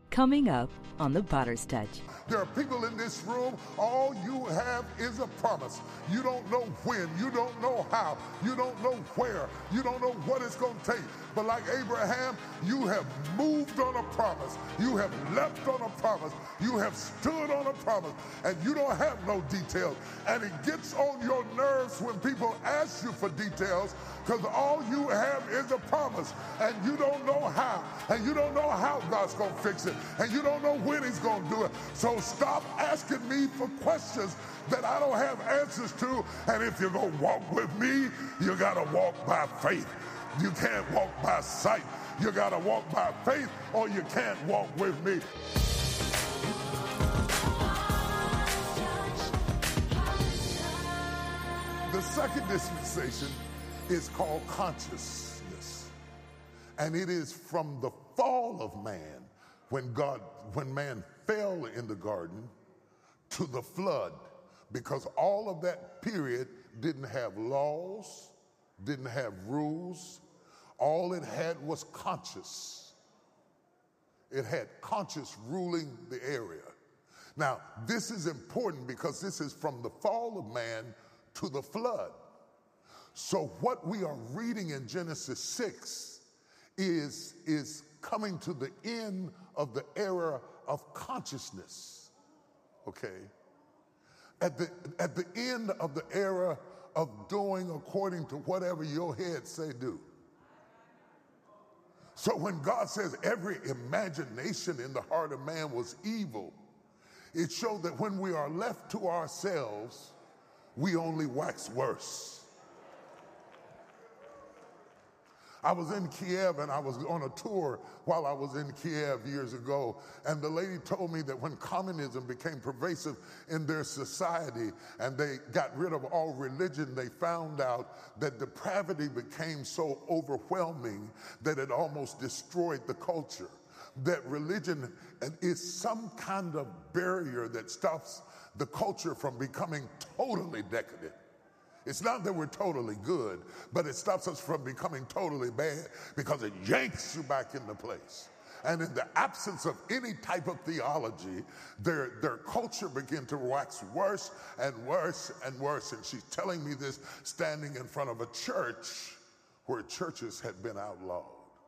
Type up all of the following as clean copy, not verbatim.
Coming up on The Potter's Touch. There are people in this room, all you have is a promise. You don't know when, you don't know how, you don't know where, you don't know what it's going to take. But like Abraham, you have moved on a promise. You have leapt on a promise. You have stood on a promise. And you don't have no details. And it gets on your nerves when people ask you for details, because all you have is a promise. And you don't know how. And you don't know how God's going to fix it. And you don't know when he's going to do it. So stop asking me for questions that I don't have answers to. And if you're going to walk with me, you got to walk by faith. You can't walk by sight. You got to walk by faith, or you can't walk with me. The second dispensation is called consciousness. And it is from the fall of man, when man fell in the garden, to the flood, because all of that period didn't have laws, didn't have rules. All it had was conscious. It had conscious ruling the area. Now, this is important because this is from the fall of man to the flood. So what we are reading in Genesis 6 is coming to the end of the era of consciousness, okay? At the end of the era of doing according to whatever your head say do. So when God says every imagination in the heart of man was evil, it showed that when we are left to ourselves, we only wax worse. I was in Kiev, and I was on a tour while I was in Kiev years ago, and the lady told me that when communism became pervasive in their society and they got rid of all religion, they found out that depravity became so overwhelming that it almost destroyed the culture. That religion is some kind of barrier that stops the culture from becoming totally decadent. It's not that we're totally good, but it stops us from becoming totally bad because it yanks you back into place. And in the absence of any type of theology, their culture began to wax worse and worse and worse. And she's telling me this standing in front of a church where churches had been outlawed.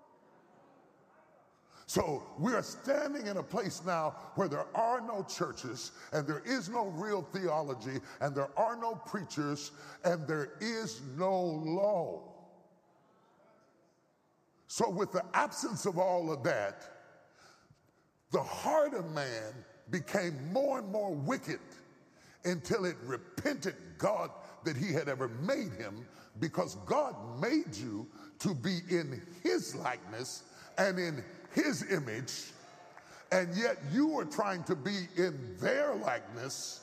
So we are standing in a place now where there are no churches, and there is no real theology, and there are no preachers, and there is no law. So with the absence of all of that, the heart of man became more and more wicked until it repented God that he had ever made him, because God made you to be in his likeness and in his image, and yet you are trying to be in their likeness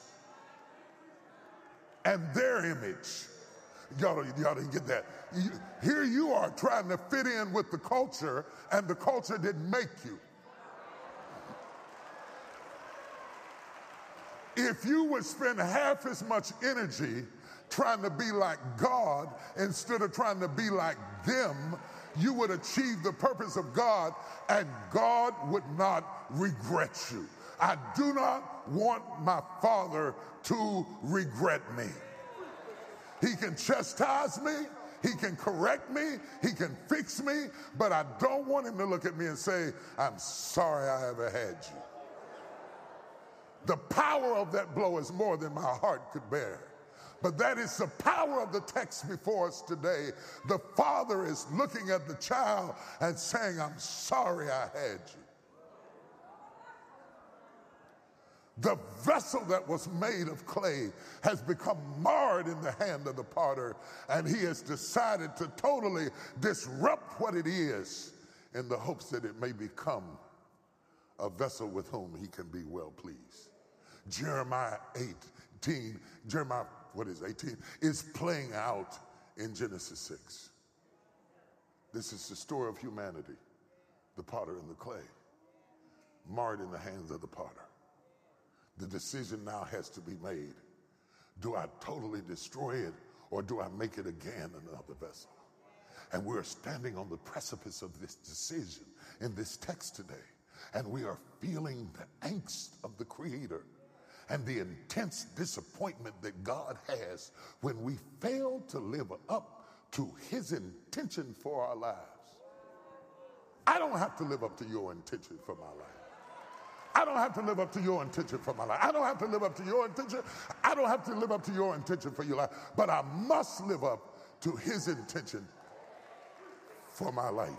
and their image. Y'all didn't get that. Here you are trying to fit in with the culture, and the culture didn't make you. If you would spend half as much energy trying to be like God instead of trying to be like them, you would achieve the purpose of God, and God would not regret you. I do not want my Father to regret me. He can chastise me, he can correct me, he can fix me, but I don't want him to look at me and say, I'm sorry I ever had you. The power of that blow is more than my heart could bear. But that is the power of the text before us today. The father is looking at the child and saying, I'm sorry I had you. The vessel that was made of clay has become marred in the hand of the potter, and he has decided to totally disrupt what it is in the hopes that it may become a vessel with whom he can be well pleased. Jeremiah 18, is playing out in Genesis 6. This is the story of humanity, the potter and the clay, marred in the hands of the potter. The decision now has to be made. Do I totally destroy it, or do I make it again another vessel? And we're standing on the precipice of this decision in this text today. and we are feeling the angst of the Creator and the intense disappointment that God has when we fail to live up to his intention for our lives. I don't have to live up to your intention for my life. I don't have to live up to your intention for my life. I don't have to live up to your intention. I don't have to live up to your intention for your life. But I must live up to his intention for my life.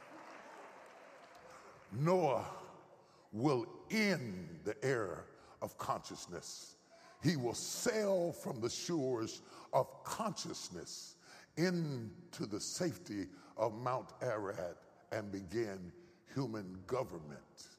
Noah will end the era of consciousness. He will sail from the shores of consciousness into the safety of Mount Ararat and begin human government.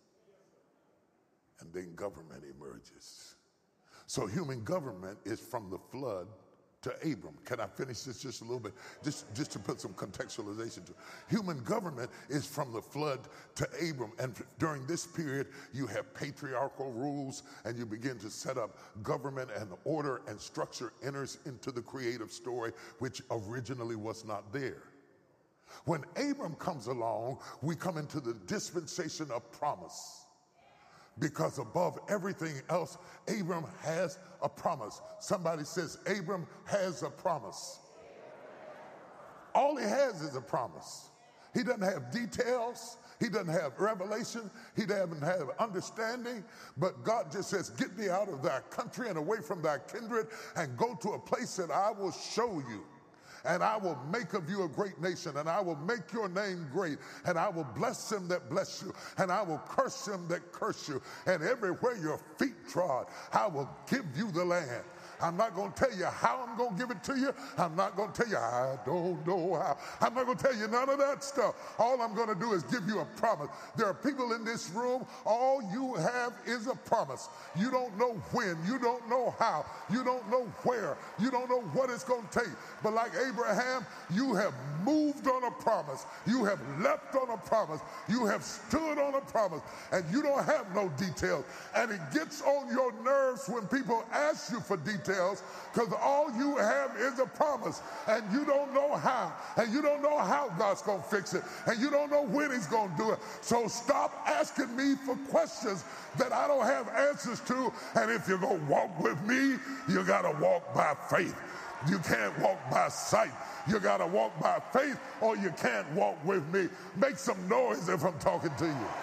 And then government emerges. So human government is from the flood to Abram. Can I finish this just a little bit? Just to put some contextualization to it. Human government is from the flood to Abram. And during this period, you have patriarchal rules, and you begin to set up government, and order and structure enters into the creative story, which originally was not there. When Abram comes along, we come into the dispensation of promise. Because above everything else, Abram has a promise. Somebody says, Abram has a promise. All he has is a promise. He doesn't have details. He doesn't have revelation. He doesn't have understanding. But God just says, get thee out of thy country and away from thy kindred and go to a place that I will show you. And I will make of you a great nation, and I will make your name great, and I will bless them that bless you, and I will curse them that curse you, and everywhere your feet trod, I will give you the land. I'm not going to tell you how I'm going to give it to you. I'm not going to tell you I don't know how. I'm not going to tell you none of that stuff. All I'm going to do is give you a promise. There are people in this room, all you have is a promise. You don't know when. You don't know how. You don't know where. You don't know what it's going to take. But like Abraham, you have moved on a promise. You have leapt on a promise. You have stood on a promise. And you don't have no details. And it gets on your nerves when people ask you for details, because all you have is a promise, and you don't know how, and you don't know how God's going to fix it, and you don't know when he's going to do it. So stop asking me for questions that I don't have answers to, and if you're going to walk with me, you got to walk by faith. You can't walk by sight. You got to walk by faith, or you can't walk with me. Make some noise if I'm talking to you.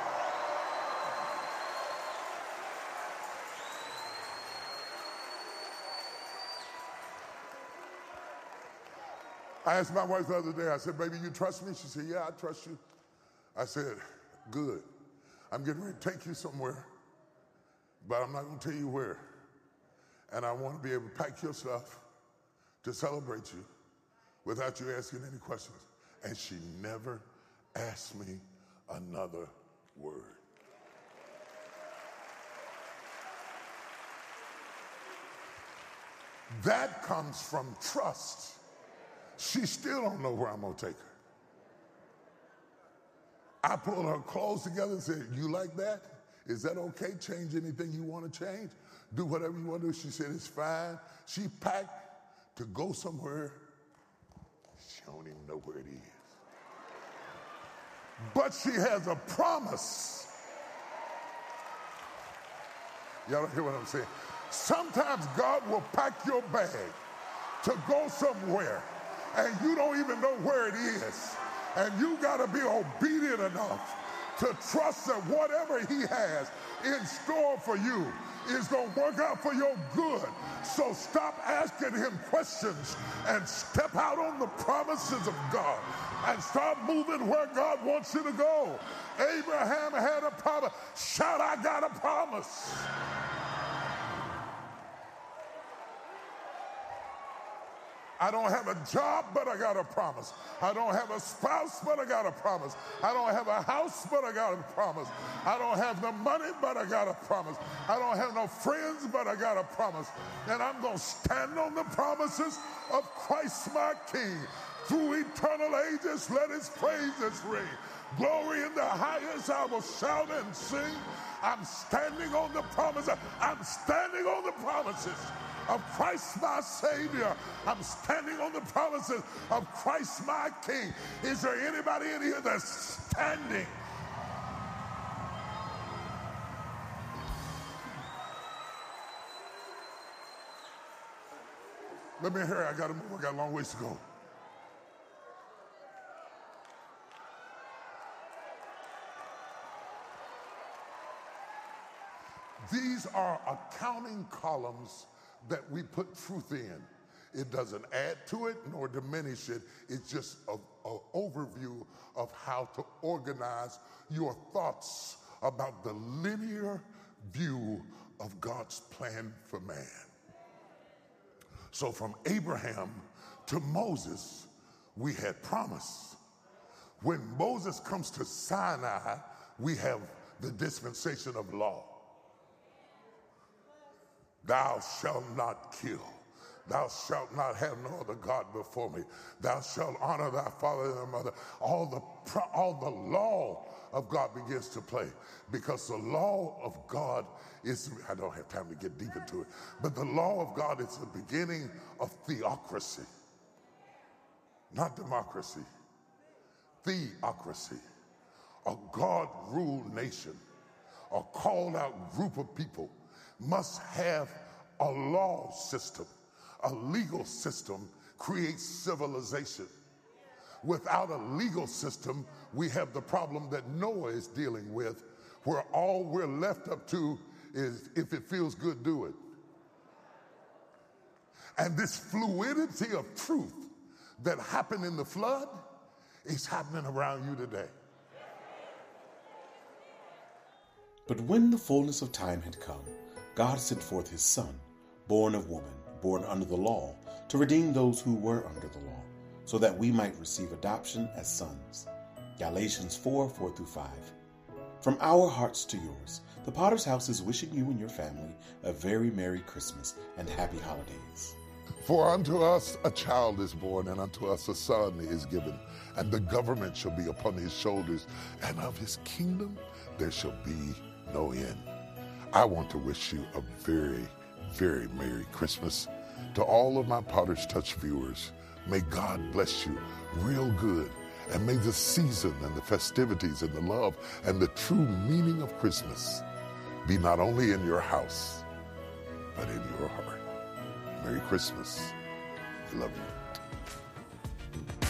I asked my wife the other day, I said, baby, you trust me? She said, yeah, I trust you. I said, good. I'm getting ready to take you somewhere, but I'm not going to tell you where. And I want to be able to pack your stuff to celebrate you without you asking any questions. And she never asked me another word. That comes from trust. She still don't know where I'm going to take her. I pulled her clothes together and said, you like that? Is that okay? Change anything you want to change? Do whatever you want to do. She said, it's fine. She packed to go somewhere. She don't even know where it is. But she has a promise. Y'all don't hear what I'm saying? Sometimes God will pack your bag to go somewhere, and you don't even know where it is. And you got to be obedient enough to trust that whatever he has in store for you is going to work out for your good. So stop asking him questions and step out on the promises of God and start moving where God wants you to go. Abraham had a promise. Shout, I got a promise. I don't have a job, but I got a promise. I don't have a spouse, but I got a promise. I don't have a house, but I got a promise. I don't have the money, but I got a promise. I don't have no friends, but I got a promise. And I'm going to stand on the promises of Christ my King. Through eternal ages, let his praises ring. Glory in the highest, I will shout and sing. I'm standing on the promises. I'm standing on the promises of Christ my Savior. I'm standing on the promises of Christ my King. Is there anybody in here that's standing Let me hurry. I got to move. I got a long ways to go. These are accounting columns that we put truth in. It doesn't add to it nor diminish it. It's just an overview of how to organize your thoughts about the linear view of God's plan for man. So from Abraham to Moses, we had promise. When Moses comes to Sinai, we have the dispensation of law. Thou shalt not kill. Thou shalt not have no other God before me. Thou shalt honor thy father and thy mother. All the law of God begins to play, because the law of God is, I don't have time to get deep into it, but the law of God is the beginning of theocracy. Not democracy. Theocracy. A God-ruled nation, a called-out group of people must have a law system. A legal system creates civilization. Without a legal system, we have the problem that Noah is dealing with, where all we're left up to is, if it feels good, do it. And this fluidity of truth that happened in the flood is happening around you today. But when the fullness of time had come, God sent forth his Son, born of woman, born under the law, to redeem those who were under the law, so that we might receive adoption as sons. Galatians 4:4-5. From our hearts to yours, the Potter's House is wishing you and your family a very Merry Christmas and Happy Holidays. For unto us a child is born, and unto us a son is given, and the government shall be upon his shoulders, and of his kingdom there shall be no end. I want to wish you a very, very Merry Christmas. To all of my Potter's Touch viewers, may God bless you real good, and may the season and the festivities and the love and the true meaning of Christmas be not only in your house, but in your heart. Merry Christmas. I love you.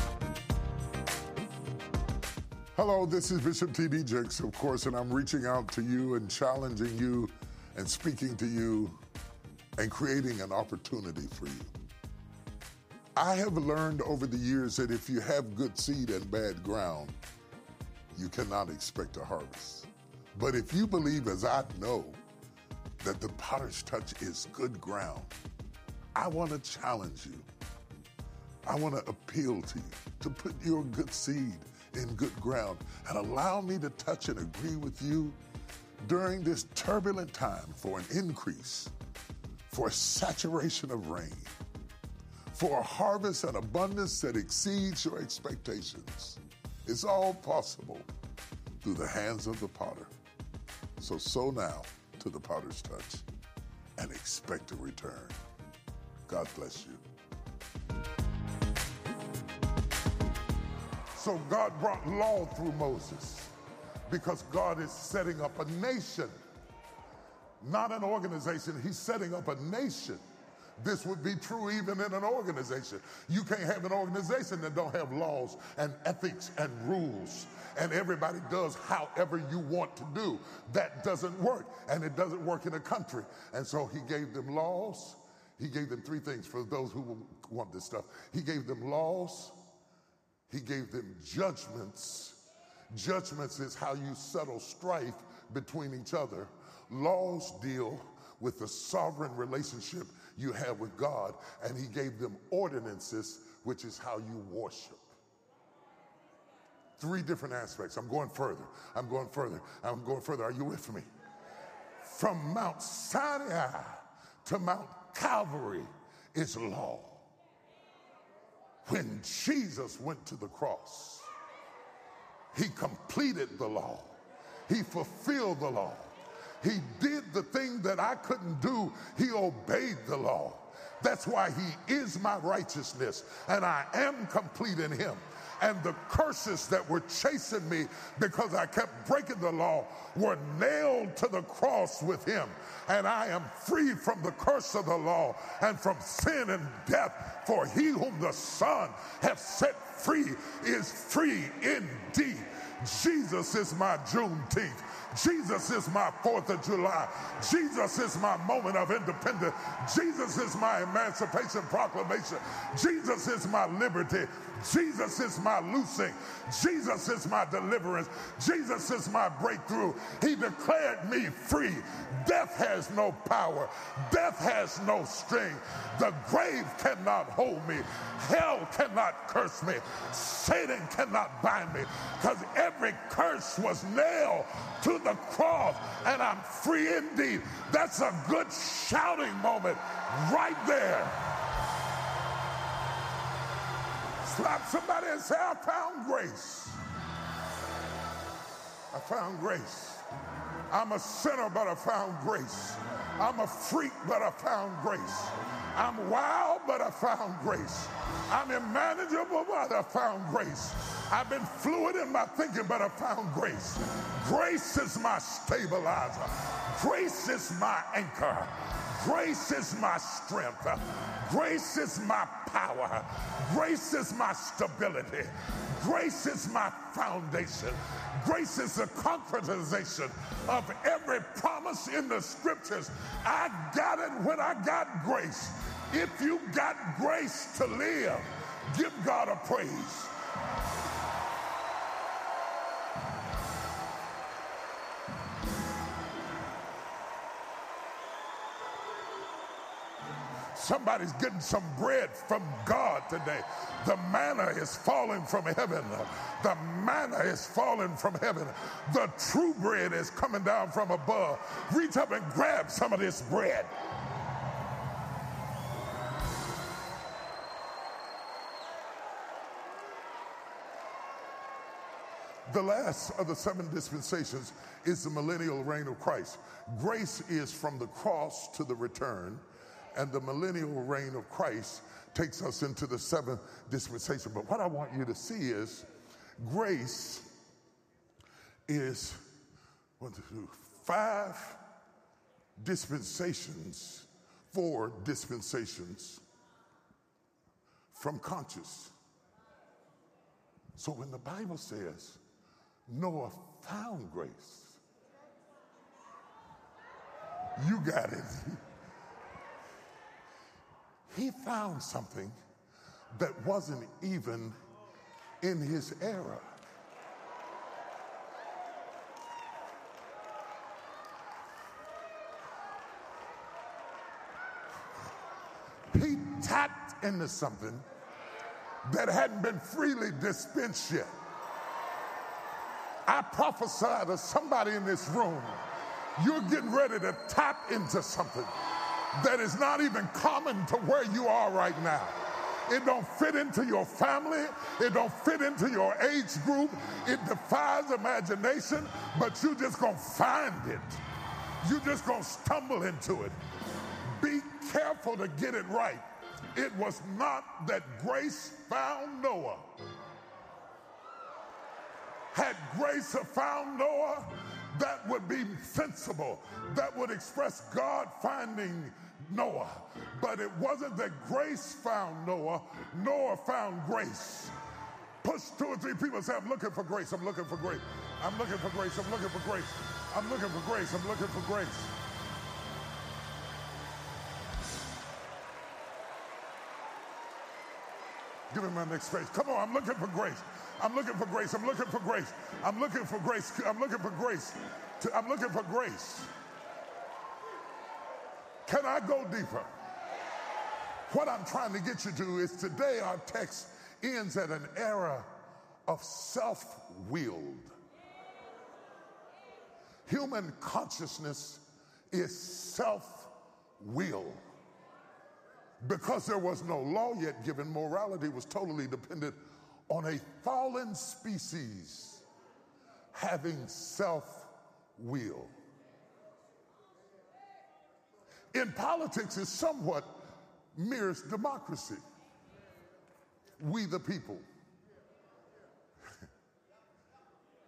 Hello, this is Bishop T.D. Jakes, of course, and I'm reaching out to you and challenging you and speaking to you and creating an opportunity for you. I have learned over the years that if you have good seed and bad ground, you cannot expect a harvest. But if you believe, as I know, that the Potter's Touch is good ground, I want to challenge you. I want to appeal to you to put your good seed in good ground and allow me to touch and agree with you during this turbulent time for an increase, for a saturation of rain, for a harvest and abundance that exceeds your expectations. It's all possible through the hands of the potter. So sow now to the Potter's Touch and expect a return. God bless you. So God brought law through Moses because God is setting up a nation, not an organization. He's setting up a nation. This would be true even in an organization. You can't have an organization that don't have laws and ethics and rules, and everybody does however you want to do. That doesn't work, and it doesn't work in a country. And so he gave them laws. He gave them three things for those who want this stuff. He gave them laws. He gave them judgments. Judgments is how you settle strife between each other. Laws deal with the sovereign relationship you have with God, and he gave them ordinances, which is how you worship. Three different aspects. I'm going further. Are you with me? From Mount Sinai to Mount Calvary is law. When Jesus went to the cross, he completed the law. He fulfilled the law. He did the thing that I couldn't do. He obeyed the law. That's why he is my righteousness, and I am complete in him. And the curses that were chasing me because I kept breaking the law were nailed to the cross with him. And I am free from the curse of the law and from sin and death. For he whom the Son hath set free is free indeed. Jesus is my Juneteenth. Jesus is my 4th of July. Jesus is my moment of independence. Jesus is my Emancipation Proclamation. Jesus is my liberty. Jesus is my loosing. Jesus is my deliverance. Jesus is my breakthrough. He declared me free. Death has no power. Death has no sting. The grave cannot hold me. Hell cannot curse me. Satan cannot bind me, because every curse was nailed to the cross, and I'm free indeed. That's a good shouting moment right there. Slap somebody and say, I found grace. I found grace. I'm a sinner, but I found grace. I'm a freak, but I found grace. I'm wild, but I found grace. I'm unmanageable, but I found grace. I've been fluid in my thinking, but I found grace. Grace is my stabilizer. Grace is my anchor. Grace is my strength. Grace is my power. Grace is my stability. Grace is my foundation. Grace is the concretization of every promise in the scriptures. I got it when I got grace. If you got grace to live, give God a praise. Somebody's getting some bread from God today. The manna is falling from heaven. The manna is falling from heaven. The true bread is coming down from above. Reach up and grab some of this bread. The last of the 7 dispensations is the millennial reign of Christ. Grace is from the cross to the return, and the millennial reign of Christ takes us into the 7th dispensation. But what I want you to see is grace is 5 dispensations, 4 dispensations from conscious. So when the Bible says Noah found grace, you got it. He found something that wasn't even in his era. He tapped into something that hadn't been freely dispensed yet. I prophesy to somebody in this room, you're getting ready to tap into something that is not even common to where you are right now. It don't fit into your family. It don't fit into your age group. It defies imagination, but you just gonna find it. You just gonna stumble into it. Be careful to get it right. It was not that grace found Noah. Had grace found Noah, that would be sensible. That would express God finding Noah. But it wasn't that grace found Noah. Noah found grace. Push 2 or 3 people and say, I'm looking for grace. I'm looking for grace. I'm looking for grace. I'm looking for grace. I'm looking for grace. I'm looking for grace. Give me my next page. Come on, I'm looking for grace. I'm looking for grace. I'm looking for grace. I'm looking for grace. I'm looking for grace. I'm looking for grace. Can I go deeper? What I'm trying to get you to is today our text ends at an era of self-willed. Human consciousness is self-will. Because there was no law yet given, morality was totally dependent on a fallen species having self-will. In politics, it somewhat mirrors democracy. We the people.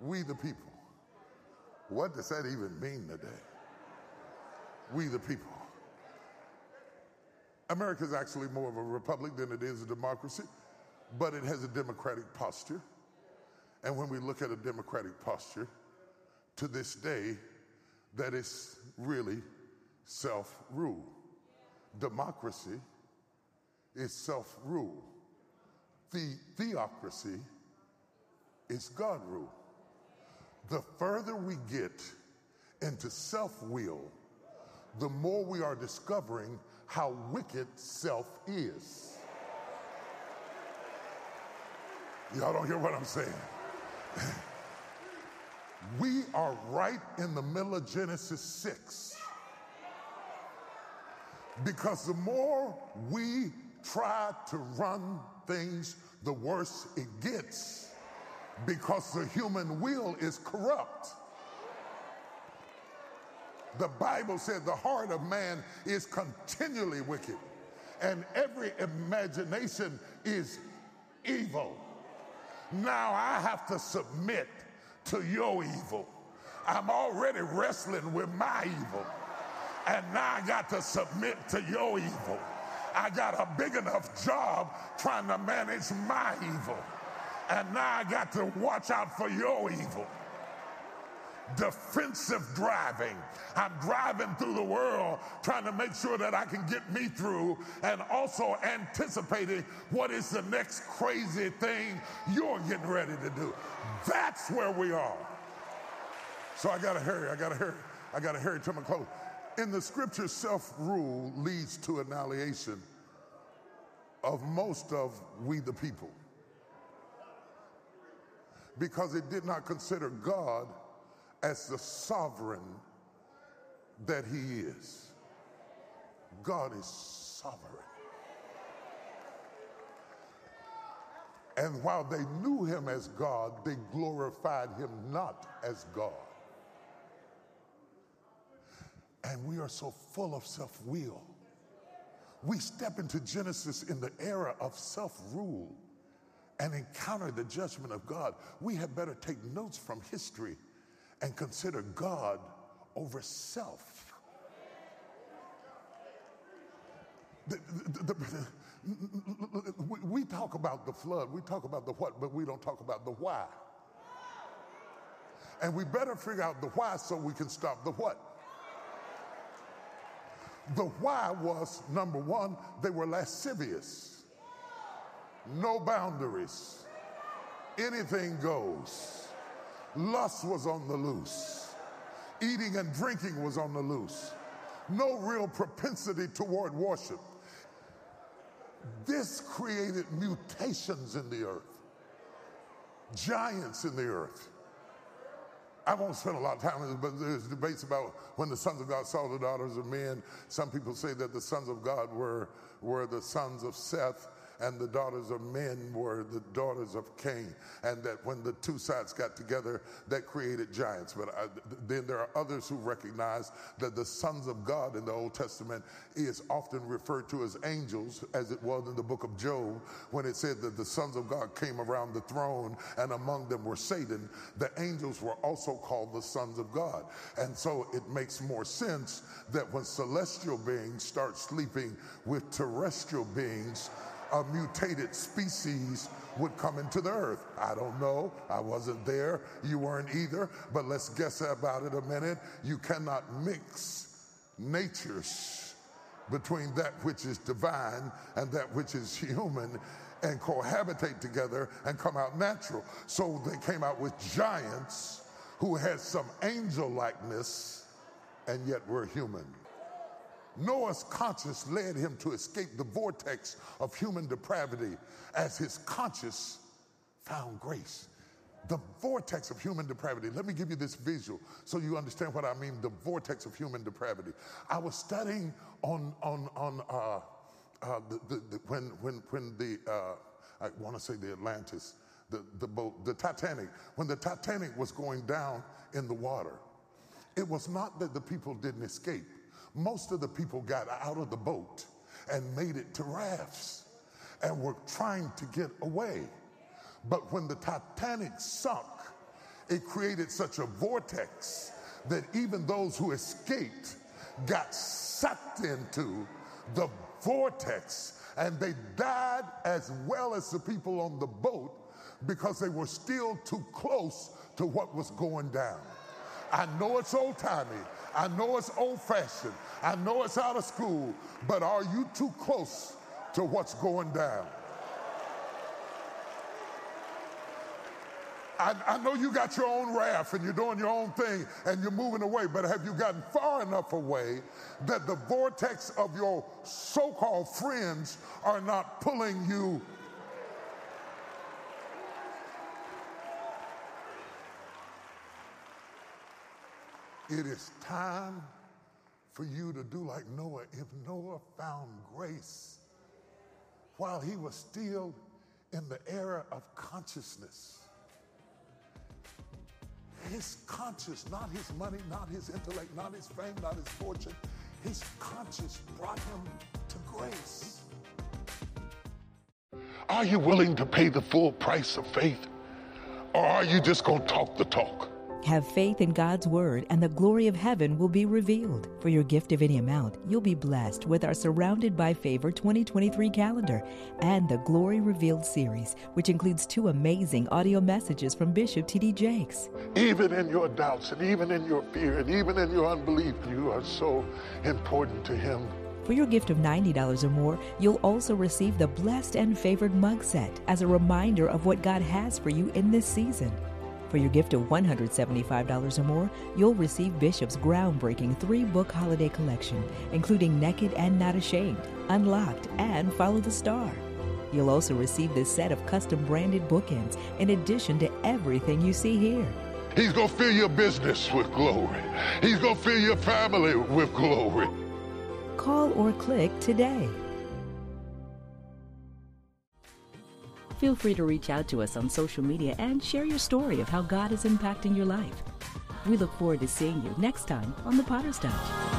We the people. What does that even mean today? We the people. America is actually more of a republic than it is a democracy, but it has a democratic posture. And when we look at a democratic posture, to this day, that is really self-rule. Democracy is self-rule. Theocracy is God rule. The further we get into self-will, the more we are discovering how wicked self is. Y'all don't hear what I'm saying? We are right in the middle of Genesis 6. Because the more we try to run things, the worse it gets. Because the human will is corrupt. The Bible said the heart of man is continually wicked, and every imagination is evil. Now I have to submit to your evil. I'm already wrestling with my evil, and now I got to submit to your evil. I got a big enough job trying to manage my evil, and now I got to watch out for your evil. Defensive driving. I'm driving through the world trying to make sure that I can get me through, and also anticipating what is the next crazy thing you're getting ready to do. That's where we are. So I gotta hurry to my close. In the scripture, self-rule leads to annihilation of most of we the people, because it did not consider God as the sovereign that he is. God is sovereign. And while they knew him as God, they glorified him not as God. And we are so full of self-will. We step into Genesis in the era of self-rule and encounter the judgment of God. We had better take notes from history and consider God over self. We talk about the flood, we talk about the what, but we don't talk about the why. And we better figure out the why so we can stop the what. The why was, number one, they were lascivious. No boundaries. Anything goes. Lust was on the loose. Eating and drinking was on the loose. No real propensity toward worship. This created mutations in the earth. Giants in the earth. I won't spend a lot of time on this, but there's debates about when the sons of God saw the daughters of men. Some people say that the sons of God were the sons of Seth, and the daughters of men were the daughters of Cain, and that when the two sides got together, that created giants. But then there are others who recognize that the sons of God in the Old Testament is often referred to as angels, as it was in the book of Job, when it said that the sons of God came around the throne, and among them were Satan. The angels were also called the sons of God. And so it makes more sense that when celestial beings start sleeping with terrestrial beings, a mutated species would come into the earth. I don't know. I wasn't there. You weren't either. But let's guess about it a minute. You cannot mix natures between that which is divine and that which is human and cohabitate together and come out natural. So they came out with giants who had some angel likeness and yet were human. Noah's conscience led him to escape the vortex of human depravity as his conscience found grace. The vortex of human depravity. Let me give you this visual so you understand what I mean, the vortex of human depravity. I was studying when I want to say the Atlantis, the boat, the Titanic, when the Titanic was going down in the water, it was not that the people didn't escape. Most of the people got out of the boat and made it to rafts and were trying to get away. But when the Titanic sunk, it created such a vortex that even those who escaped got sucked into the vortex, and they died as well as the people on the boat because they were still too close to what was going down. I know it's old-timey. I know it's old-fashioned. I know it's out of school, but are you too close to what's going down? I know you got your own raft and you're doing your own thing and you're moving away, but have you gotten far enough away that the vortex of your so-called friends are not pulling you? It is time for you to do like Noah. If Noah found grace while he was still in the era of consciousness, his conscience, not his money, not his intellect, not his fame, not his fortune, his conscience brought him to grace. Are you willing to pay the full price of faith? Or are you just going to talk the talk? Have faith in God's Word, and the glory of heaven will be revealed. For your gift of any amount, you'll be blessed with our Surrounded by Favor 2023 calendar and the Glory Revealed series, which includes 2 amazing audio messages from Bishop T.D. Jakes. Even in your doubts, and even in your fear, and even in your unbelief, you are so important to Him. For your gift of $90 or more, you'll also receive the Blessed and Favored mug set as a reminder of what God has for you in this season. For your gift of $175 or more, you'll receive Bishop's groundbreaking 3-book holiday collection, including Naked and Not Ashamed, Unlocked, and Follow the Star. You'll also receive this set of custom branded bookends in addition to everything you see here. He's going to fill your business with glory. He's going to fill your family with glory. Call or click today. Feel free to reach out to us on social media and share your story of how God is impacting your life. We look forward to seeing you next time on The Potter's Touch.